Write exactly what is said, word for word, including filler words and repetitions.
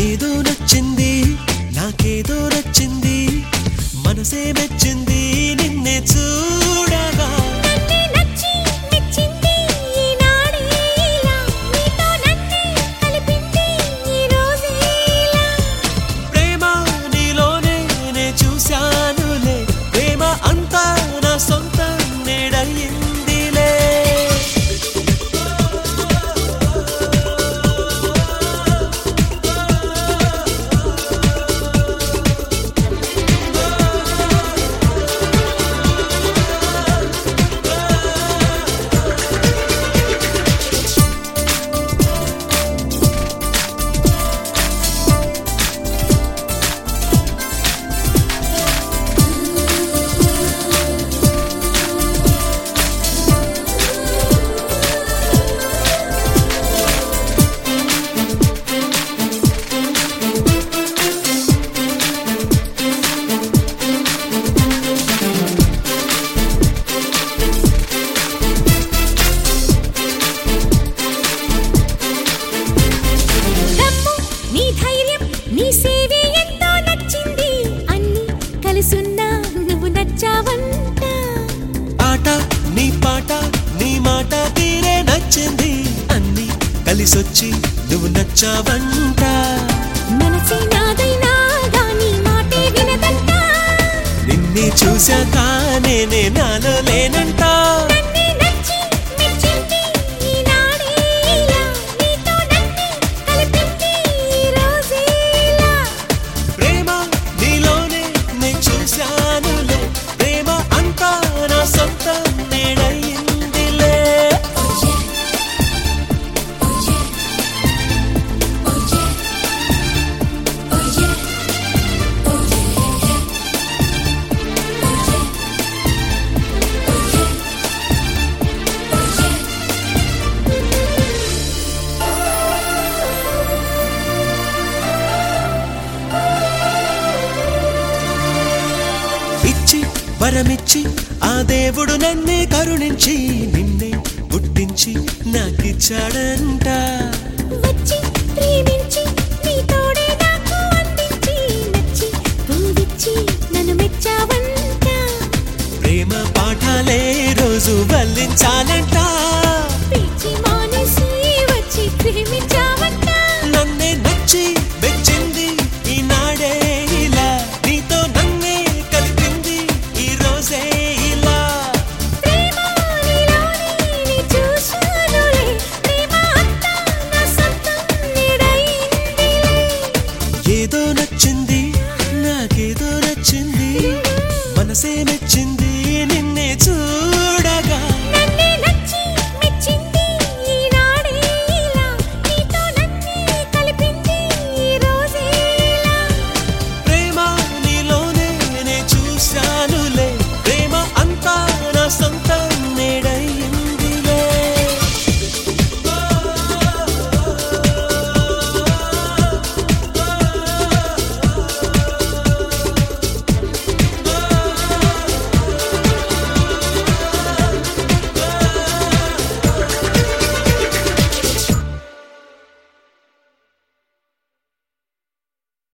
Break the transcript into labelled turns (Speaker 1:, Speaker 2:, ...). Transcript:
Speaker 1: ఏదో నచ్చింది నాకేదో నచ్చింది మనసే మెచ్చింది నిన్నే చూడగా ప్రేమ నీలోనే నే చూశానులే ప్రేమ అంతా నా సొంతం నేడయిందిలే ఆట నీ పాట నీ మాట తీరే నచ్చింది అన్ని కలిసొచ్చి నువ్వు నచ్చావంట నిన్నే చూశాక నేనే నాలో లేనంట ప్రేమ నీలోనే నే చూశానులే ప్రేమ అంతా నా సొంతం నేడయిందిలే ఇచ్చి వరమిచ్చి ఆ దేవుడు నన్నే కరుణించి నిన్నే పుట్టించి నాకిచ్చాడంట ప్రేమ పాఠాలే రోజు వల్లించాలంట నన్నే నచ్చి మెచ్చింది ఈనాడే ఇలా నీతో నన్నే కలిపింది ఈ రోజే ఇలా ఏదో నచ్చింది నాకేదో నచ్చింది మనసే మెచ్చింది నిన్నే చూ